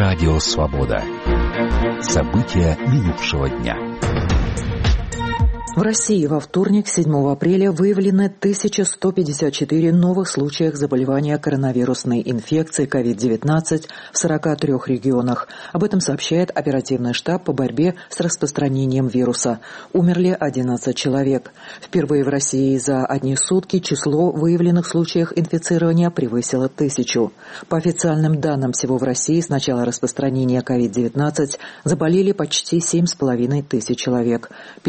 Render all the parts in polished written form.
Радио «Свобода». События минувшего дня. В России во вторник, 7 апреля, выявлены 1154 новых случаев заболевания коронавирусной инфекцией COVID-19 в 43 регионах. Об этом сообщает оперативный штаб по борьбе с распространением вируса. Умерли 11 человек. Впервые в России за одни сутки число выявленных случаев инфицирования превысило 1000. По официальным данным, всего в России с начала распространения COVID-19 заболели почти 7500 человек.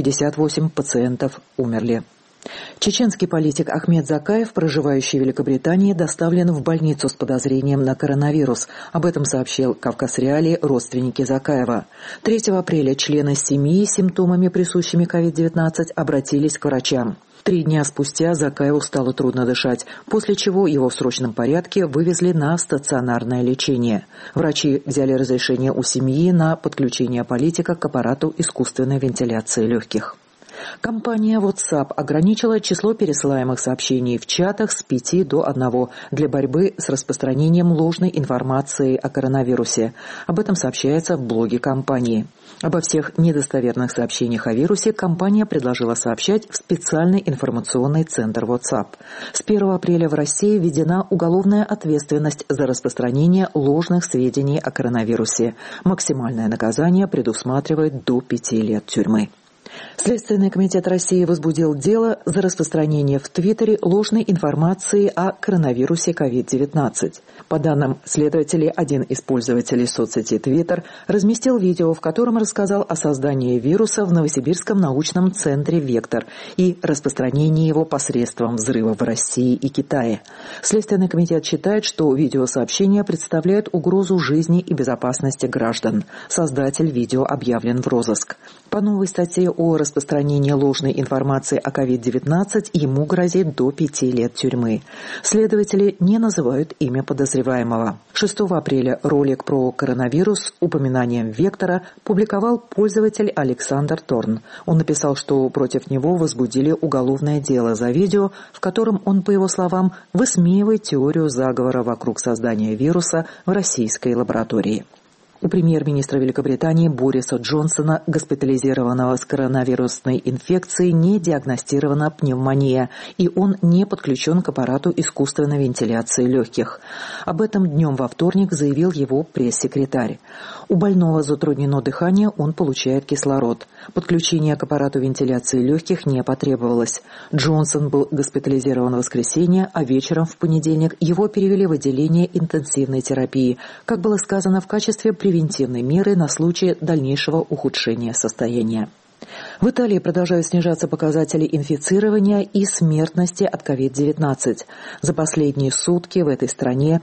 58 пациентов умерли. Чеченский политик Ахмед Закаев, проживающий в Великобритании, доставлен в больницу с подозрением на коронавирус. Об этом сообщил «Кавказ Реалии» родственники Закаева. 3 апреля члены семьи с симптомами, присущими COVID-19, обратились к врачам. 3 дня спустя Закаеву стало трудно дышать, после чего его в срочном порядке вывезли на стационарное лечение. Врачи взяли разрешение у семьи на подключение политика к аппарату искусственной вентиляции легких. Компания WhatsApp ограничила число пересылаемых сообщений в чатах с 5 до 1 для борьбы с распространением ложной информации о коронавирусе. Об этом сообщается в блоге компании. Обо всех недостоверных сообщениях о вирусе компания предложила сообщать в специальный информационный центр WhatsApp. С 1 апреля в России введена уголовная ответственность за распространение ложных сведений о коронавирусе. Максимальное наказание предусматривает до 5 лет тюрьмы. Следственный комитет России возбудил дело за распространение в Твиттере ложной информации о коронавирусе COVID-19. По данным следователей, один из пользователей соцсети Twitter разместил видео, в котором рассказал о создании вируса в Новосибирском научном центре «Вектор» и распространении его посредством взрыва в России и Китае. Следственный комитет считает, что видеосообщения представляют угрозу жизни и безопасности граждан. Создатель видео объявлен в розыск. По новой статье о распространении ложной информации о COVID-19 ему грозит до 5 лет тюрьмы. Следователи не называют имя подозреваемого. 6 апреля ролик про коронавирус с упоминанием «Вектора» публиковал пользователь Александр Торн. Он написал, что против него возбудили уголовное дело за видео, в котором он, по его словам, высмеивает теорию заговора вокруг создания вируса в российской лаборатории. У премьер-министра Великобритании Бориса Джонсона, госпитализированного с коронавирусной инфекцией, не диагностирована пневмония, и он не подключен к аппарату искусственной вентиляции легких. Об этом днем во вторник заявил его пресс-секретарь. У больного затруднено дыхание, он получает кислород. Подключение к аппарату вентиляции легких не потребовалось. Джонсон был госпитализирован в воскресенье, а вечером в понедельник его перевели в отделение интенсивной терапии, как было сказано, в качестве превентивной меры на случай дальнейшего ухудшения состояния. В Италии продолжают снижаться показатели инфицирования и смертности от COVID-19. За последние сутки в этой стране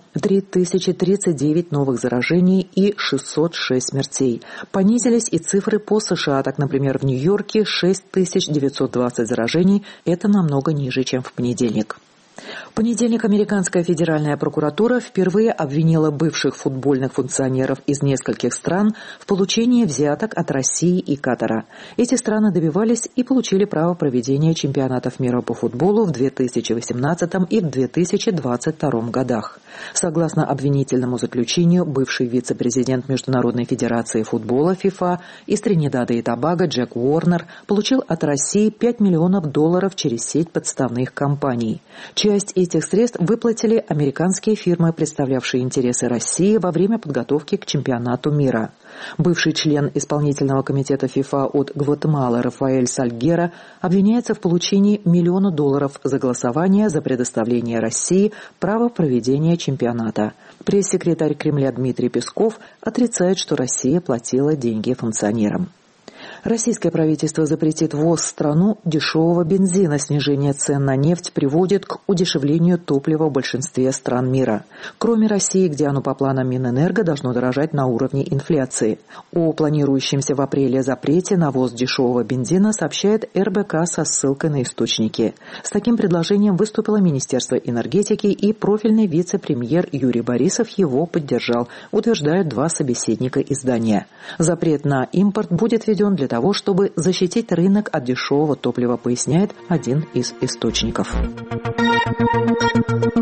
3039 новых заражений и 606 смертей. Понизились и цифры по США. Так, например, в Нью-Йорке 6920 заражений. Это намного ниже, чем в понедельник. В понедельник американская федеральная прокуратура впервые обвинила бывших футбольных функционеров из нескольких стран в получении взяток от России и Катара. Эти страны добивались и получили право проведения чемпионатов мира по футболу в 2018 и в 2022 годах. Согласно обвинительному заключению, бывший вице-президент Международной федерации футбола ФИФА из Тринидада и Тобаго Джек Уорнер получил от России $5 миллионов через сеть подставных компаний. Часть этих средств выплатили американские фирмы, представлявшие интересы России во время подготовки к чемпионату мира. Бывший член исполнительного комитета ФИФА от Гватемалы Рафаэль Сальгера обвиняется в получении $1 миллиона за голосование за предоставление России права проведения чемпионата. Пресс-секретарь Кремля Дмитрий Песков отрицает, что Россия платила деньги функционерам. Российское правительство запретит ввоз в страну дешевого бензина. Снижение цен на нефть приводит к удешевлению топлива в большинстве стран мира. Кроме России, где оно по планам Минэнерго должно дорожать на уровне инфляции. О планирующемся в апреле запрете на ввоз дешевого бензина сообщает РБК со ссылкой на источники. С таким предложением выступило Министерство энергетики, и профильный вице-премьер Юрий Борисов его поддержал, утверждают 2 собеседника издания. Запрет на импорт будет введен для того, чтобы защитить рынок от дешевого топлива, поясняет один из источников.